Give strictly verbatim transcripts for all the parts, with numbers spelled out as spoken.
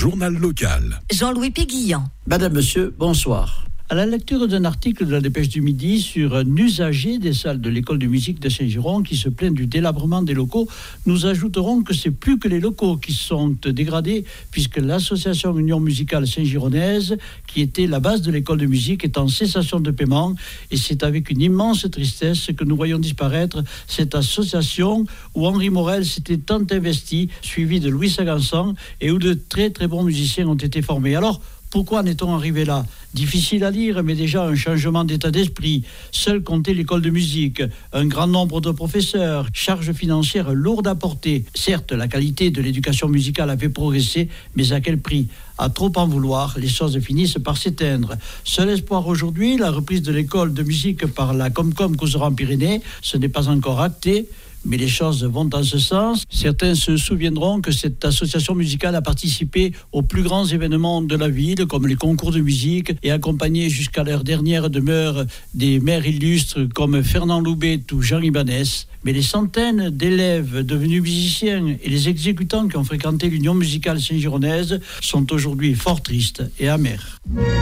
journal local. Jean-Louis Péguillan. Madame, monsieur, bonsoir. À la lecture d'un article de la Dépêche du Midi sur un usager des salles de l'école de musique de Saint-Giron qui se plaint du délabrement des locaux, nous ajouterons que c'est plus que les locaux qui sont dégradés, puisque l'association Union musicale Saint-Gironnaise, qui était la base de l'école de musique, est en cessation de paiement, et c'est avec une immense tristesse que nous voyons disparaître cette association où Henri Morel s'était tant investi, suivi de Louis Sagansan, et où de très très bons musiciens ont été formés. Alors, pourquoi en est-on arrivé là ? Difficile à lire, mais déjà un changement d'état d'esprit. Seul comptait l'école de musique, un grand nombre de professeurs, charges financières lourdes à porter. Certes, la qualité de l'éducation musicale avait progressé, mais à quel prix ? À trop en vouloir, les choses finissent par s'éteindre. Seul espoir aujourd'hui, la reprise de l'école de musique par la Comcom Couserans-Pyrénées. Ce n'est pas encore acté, mais les choses vont dans ce sens. Certains se souviendront que cette association musicale a participé aux plus grands événements de la ville, comme les concours de musique, et accompagné jusqu'à leur dernière demeure des maires illustres comme Fernand Loubet ou Jean Ibanez. Mais les centaines d'élèves devenus musiciens et les exécutants qui ont fréquenté l'Union musicale saint-gironnaise sont aujourd'hui fort tristes et amers.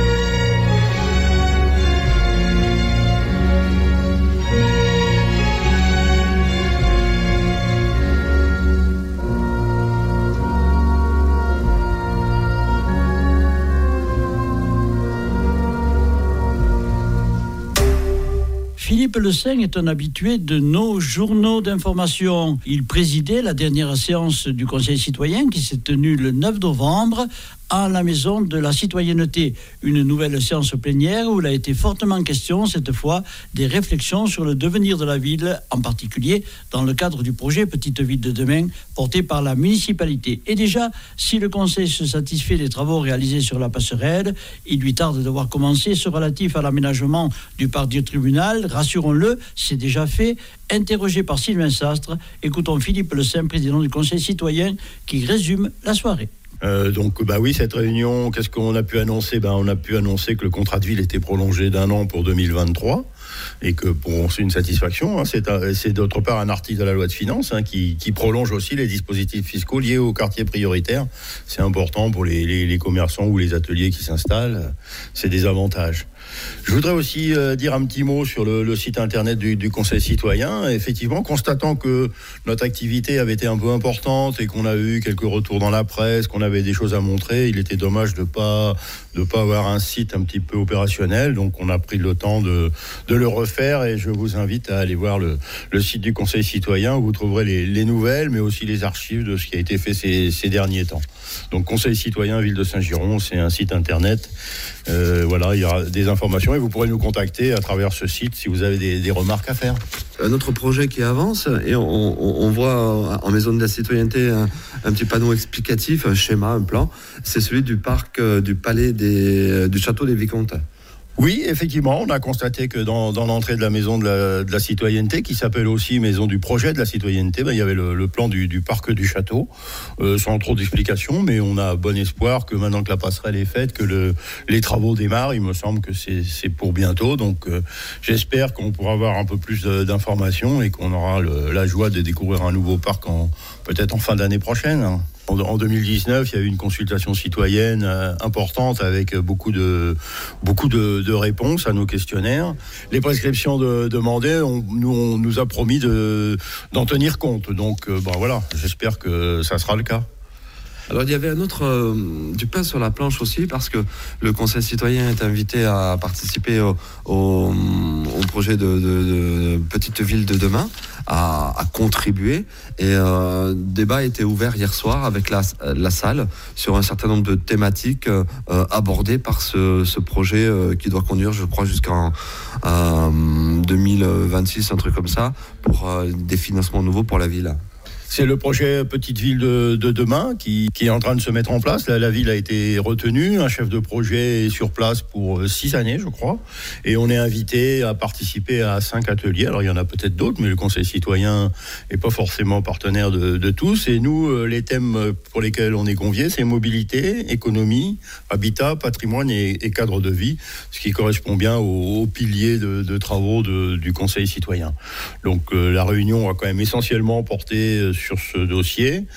Philippe Le Saint est un habitué de nos journaux d'information. Il présidait la dernière séance du Conseil citoyen qui s'est tenue le neuf novembre à la Maison de la Citoyenneté. Une nouvelle séance plénière où il a été fortement question, cette fois, des réflexions sur le devenir de la ville, en particulier dans le cadre du projet Petite Ville de demain, porté par la municipalité. Et déjà, si le Conseil se satisfait des travaux réalisés sur la passerelle, il lui tarde de voir commencer ce relatif à l'aménagement du parc du tribunal. Rassurons-le, c'est déjà fait. Interrogé par Sylvain Sastre, écoutons Philippe Le Saint, président du Conseil citoyen, qui résume la soirée. Euh, donc bah oui, cette réunion, qu'est-ce qu'on a pu annoncer ? Ben, on a pu annoncer que le contrat de ville était prolongé d'un an pour deux mille vingt-trois et que pour c'est une satisfaction. Hein, c'est, c'est d'autre part un article de la loi de finances hein, qui, qui prolonge aussi les dispositifs fiscaux liés aux quartiers prioritaires. C'est important pour les, les, les commerçants ou les ateliers qui s'installent. C'est des avantages. Je voudrais aussi euh, dire un petit mot sur le, le site internet du, du Conseil citoyen. Effectivement, constatant que notre activité avait été un peu importante et qu'on a eu quelques retours dans la presse, qu'on avait des choses à montrer, il était dommage de pas de pas avoir un site un petit peu opérationnel. Donc, on a pris le temps de, de le refaire et je vous invite à aller voir le, le site du Conseil citoyen où vous trouverez les, les nouvelles, mais aussi les archives de ce qui a été fait ces, ces derniers temps. Donc, Conseil citoyen Ville de Saint-Giron, c'est un site internet. Euh, voilà, il y aura des informations et vous pourrez nous contacter à travers ce site si vous avez des, des remarques à faire. Un autre projet qui avance et on, on, on voit en Maison de la Citoyenneté un, un petit panneau explicatif, un schéma, un plan. C'est celui du parc euh, du palais des, du château des Vicomtes. Oui, effectivement, on a constaté que dans, dans l'entrée de la maison de la, de la citoyenneté, qui s'appelle aussi maison du projet de la citoyenneté, ben, il y avait le, le plan du, du parc du château, euh, sans trop d'explications, mais on a bon espoir que maintenant que la passerelle est faite, que le, les travaux démarrent. Il me semble que c'est, c'est pour bientôt, donc euh, j'espère qu'on pourra avoir un peu plus de, d'informations et qu'on aura le, la joie de découvrir un nouveau parc en, peut-être en fin d'année prochaine. Hein. En deux mille dix-neuf, il y a eu une consultation citoyenne importante avec beaucoup de, beaucoup de, de réponses à nos questionnaires. Les prescriptions de, demandées, on, nous, on nous a promis de, d'en tenir compte. Donc, ben voilà, j'espère que ça sera le cas. Alors il y avait un autre euh, du pain sur la planche aussi parce que le Conseil citoyen est invité à participer au, au, au projet de, de, de Petite Ville de demain, à, à contribuer et euh, le débat a été ouvert hier soir avec la, la salle sur un certain nombre de thématiques euh, abordées par ce, ce projet euh, qui doit conduire je crois jusqu'en euh, deux mille vingt-six, un truc comme ça, pour euh, des financements nouveaux pour la ville. C'est le projet Petite Ville de, de demain qui, qui est en train de se mettre en place. La, la ville a été retenue, un chef de projet est sur place pour six années, je crois. Et on est invité à participer à cinq ateliers. Alors, il y en a peut-être d'autres, mais le Conseil citoyen n'est pas forcément partenaire de, de tous. Et nous, les thèmes pour lesquels on est conviés, c'est mobilité, économie, habitat, patrimoine et, et cadre de vie, ce qui correspond bien aux, aux piliers de, de travaux de, du Conseil citoyen. Donc, euh, la réunion a quand même essentiellement porté sur ce dossier.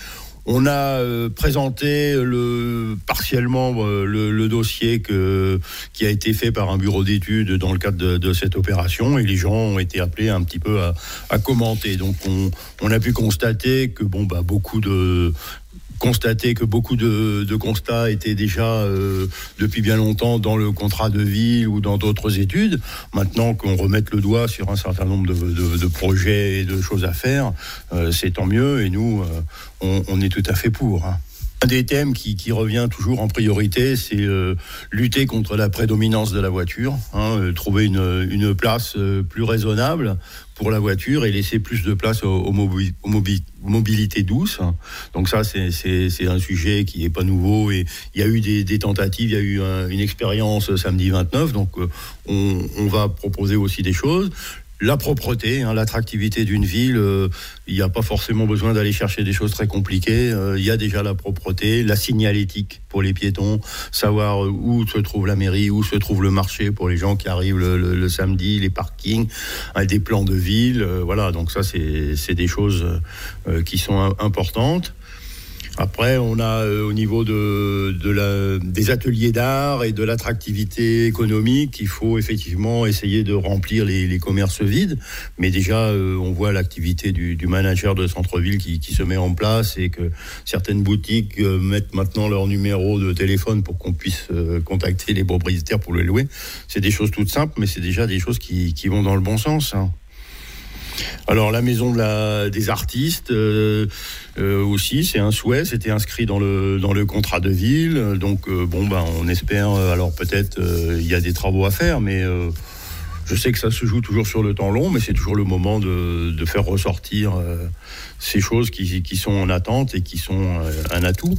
On a euh, présenté le, partiellement euh, le, le dossier que, qui a été fait par un bureau d'études dans le cadre de, de cette opération, et les gens ont été appelés un petit peu à, à commenter. Donc on, on a pu constater que bon, bah, beaucoup de... constater que beaucoup de, de constats étaient déjà euh, depuis bien longtemps dans le contrat de ville ou dans d'autres études. Maintenant qu'on remette le doigt sur un certain nombre de, de, de projets et de choses à faire, euh, c'est tant mieux, et nous, euh, on, on est tout à fait pour, hein. Un des thèmes qui, qui revient toujours en priorité, c'est euh, lutter contre la prédominance de la voiture, hein, euh, trouver une, une place euh, plus raisonnable pour la voiture et laisser plus de place aux, aux, mobi- aux mobi- mobilités douces. Donc ça, c'est, c'est, c'est un sujet qui n'est pas nouveau, et il y a eu des, des tentatives, il y a eu un, une expérience samedi vingt-neuf, donc euh, on, on va proposer aussi des choses. La propreté, hein, l'attractivité d'une ville, euh, il n'y a pas forcément besoin d'aller chercher des choses très compliquées. Euh, il y a déjà la propreté, la signalétique pour les piétons, savoir où se trouve la mairie, où se trouve le marché pour les gens qui arrivent le, le, le samedi, les parkings, hein, des plans de ville. Euh, voilà, donc ça, c'est, c'est des choses euh, qui sont importantes. Après, on a euh, au niveau de, de la, des ateliers d'art et de l'attractivité économique, il faut effectivement essayer de remplir les, les commerces vides. Mais déjà, euh, on voit l'activité du, du manager de centre-ville qui, qui se met en place, et que certaines boutiques euh, mettent maintenant leur numéro de téléphone pour qu'on puisse euh, contacter les propriétaires pour le louer. C'est des choses toutes simples, mais c'est déjà des choses qui, qui vont dans le bon sens, hein. Alors la maison de la, des artistes euh, euh, aussi, c'est un souhait, c'était inscrit dans le dans le contrat de ville. Donc euh, bon, ben on espère. Alors peut-être euh, il y a des travaux à faire, mais euh, je sais que ça se joue toujours sur le temps long, mais c'est toujours le moment de, de faire ressortir euh, ces choses qui, qui sont en attente et qui sont euh, un atout.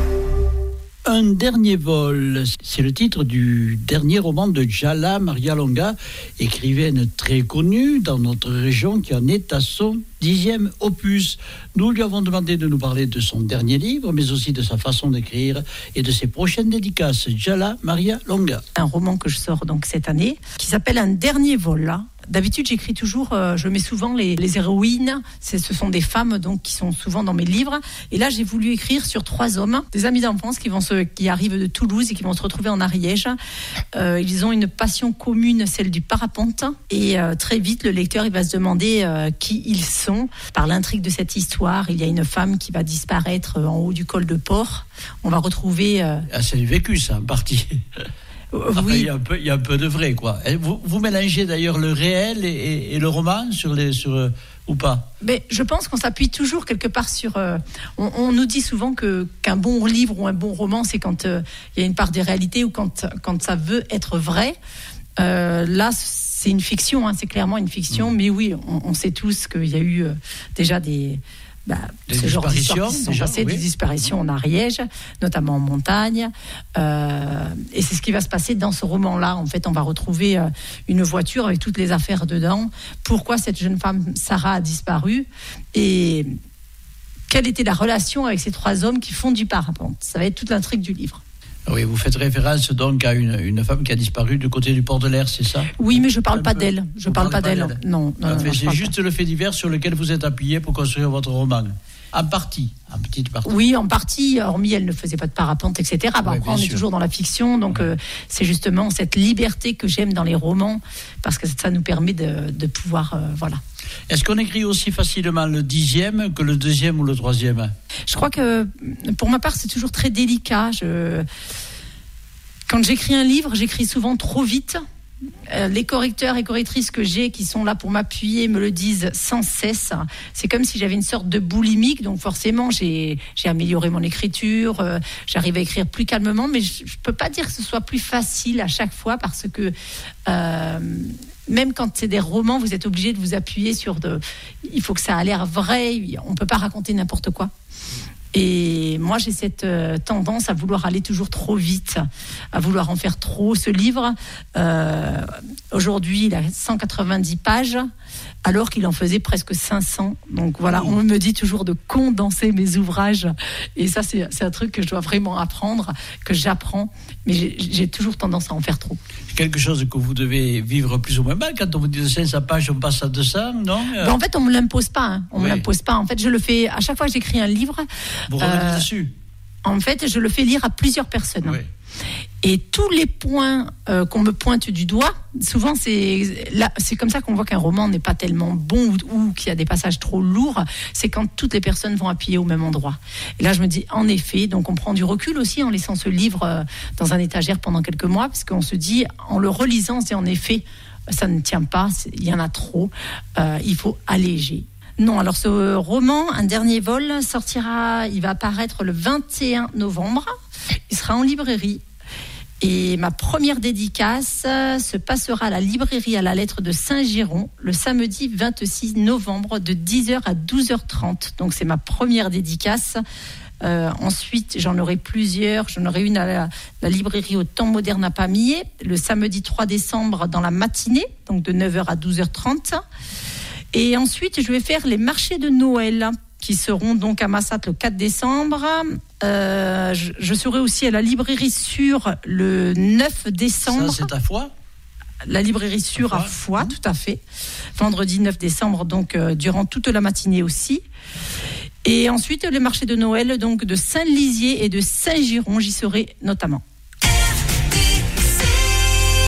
Un dernier vol, c'est le titre du dernier roman de Jala Marialonga, écrivaine très connue dans notre région, qui en est à son dixième opus. Nous lui avons demandé de nous parler de son dernier livre, mais aussi de sa façon d'écrire et de ses prochaines dédicaces. Jala Marialonga. Un roman que je sors donc cette année, qui s'appelle Un dernier vol. Là. D'habitude, j'écris toujours, euh, je mets souvent les, les héroïnes, c'est, ce sont des femmes donc, qui sont souvent dans mes livres. Et là, j'ai voulu écrire sur trois hommes, des amis d'enfance qui, vont se, qui arrivent de Toulouse et qui vont se retrouver en Ariège. Euh, ils ont une passion commune, celle du parapente. Et euh, très vite, le lecteur il va se demander euh, qui ils sont. Par l'intrigue de cette histoire, il y a une femme qui va disparaître en haut du col de Port. On va retrouver... Euh... Ah, c'est du vécu, ça, en partie. Enfin, oui. il, y a un peu, il y a un peu de vrai, quoi. Vous, vous mélangez d'ailleurs le réel et, et, et le roman sur les, sur, euh, ou pas? Mais je pense qu'on s'appuie toujours quelque part sur... Euh, on, on nous dit souvent que, qu'un bon livre ou un bon roman, c'est quand euh, il y a une part de réalité ou quand, quand ça veut être vrai. Euh, là, c'est une fiction, hein, c'est clairement une fiction. Mmh. Mais oui, on, on sait tous qu'il y a eu euh, déjà des... Bah, des ce genre disparitions, qui sont déjà, passées, oui. des disparitions en Ariège, notamment en montagne. Euh, et c'est ce qui va se passer dans ce roman-là. En fait, on va retrouver euh, une voiture avec toutes les affaires dedans. Pourquoi cette jeune femme, Sarah, a disparu? Et quelle était la relation avec ces trois hommes qui font du parapente? Ça va être toute l'intrigue du livre. Oui, vous faites référence donc à une, une femme qui a disparu du côté du port de l'air, c'est ça? Oui, mais je ne parle pas d'elle. Je ne parle pas d'elle. d'elle. Non, non, non, fait, non, c'est juste pas. Le fait divers sur lequel vous êtes appuyé pour construire votre roman. En partie, en petite partie. Oui, en partie, hormis elle ne faisait pas de parapente, et cetera. Bah, ouais, après, on sûr. Est toujours dans la fiction, donc ouais. euh, c'est justement cette liberté que j'aime dans les romans, parce que ça nous permet de, de pouvoir, euh, voilà. Est-ce qu'on écrit aussi facilement le dixième que le deuxième ou le troisième? Je crois que, pour ma part, c'est toujours très délicat. Je... Quand j'écris un livre, j'écris souvent trop vite. Euh, les correcteurs et correctrices que j'ai qui sont là pour m'appuyer me le disent sans cesse. C'est comme si j'avais une sorte de boulimique, donc forcément j'ai, j'ai amélioré mon écriture, euh, j'arrive à écrire plus calmement, mais je ne peux pas dire que ce soit plus facile à chaque fois, parce que euh, même quand c'est des romans, vous êtes obligé de vous appuyer sur de... Il faut que ça a l'air vrai, on ne peut pas raconter n'importe quoi. Et moi, j'ai cette euh, tendance à vouloir aller toujours trop vite, à vouloir en faire trop. Ce livre, euh, aujourd'hui, il a cent quatre-vingt-dix pages, alors qu'il en faisait presque cinq cents. Donc voilà, on me dit toujours de condenser mes ouvrages. Et ça, c'est, c'est un truc que je dois vraiment apprendre, que j'apprends. Mais j'ai, j'ai toujours tendance à en faire trop. quelque chose que vous devez vivre plus ou moins mal. Quand on vous dit cinq cents pages, on passe à deux cents, non? Ben, en fait, on me l'impose pas. Hein. On oui. me l'impose pas. En fait, je le fais à chaque fois que j'écris un livre. Vous revenez euh, dessus. En fait, je le fais lire à plusieurs personnes. Oui. Et tous les points euh, qu'on me pointe du doigt, souvent c'est là, c'est comme ça qu'on voit qu'un roman n'est pas tellement bon ou, ou qu'il y a des passages trop lourds. C'est quand toutes les personnes vont appuyer au même endroit. Et là, je me dis, en effet, donc on prend du recul aussi en laissant ce livre euh, dans un étagère pendant quelques mois, parce qu'on se dit, en le relisant, c'est en effet, ça ne tient pas, il y en a trop, euh, il faut alléger. Non, alors ce roman, Un dernier vol, sortira, il va apparaître le vingt et un novembre. Il sera en librairie. Et ma première dédicace se passera à la librairie à la lettre de Saint-Giron le samedi vingt-six novembre de dix heures à douze heures trente. Donc c'est ma première dédicace. Euh, ensuite, j'en aurai plusieurs. J'en aurai une à la, la librairie au Temps Moderne à Pamiers le samedi trois décembre dans la matinée, donc de neuf heures à douze heures trente. Et ensuite, je vais faire les marchés de Noël qui seront donc à Massat le quatre décembre. Euh, je, je serai aussi à la librairie Sûre le neuf décembre. Ça, c'est à Foix ? La librairie Sûre à Foix, tout à fait. Vendredi neuf décembre, donc euh, durant toute la matinée aussi. Et ensuite, les marchés de Noël donc de Saint-Lizier et de Saint-Giron, j'y serai notamment.